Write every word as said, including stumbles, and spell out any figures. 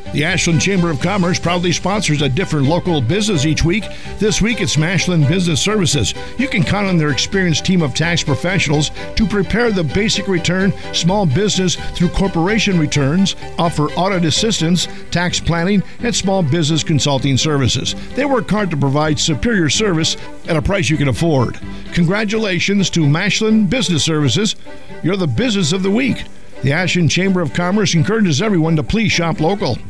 The Ashland Chamber of Commerce proudly sponsors a different local business each week. This week, it's Ashland Business Services. You can count on their experienced team of tax professionals to prepare the basic return, small business through corporation returns, offer audit assistance, tax planning, and small business consulting services. They work hard to provide superior service at a price you can afford. Congratulations to Ashland Business Services. You're the business of the week. The Ashland Chamber of Commerce encourages everyone to please shop local.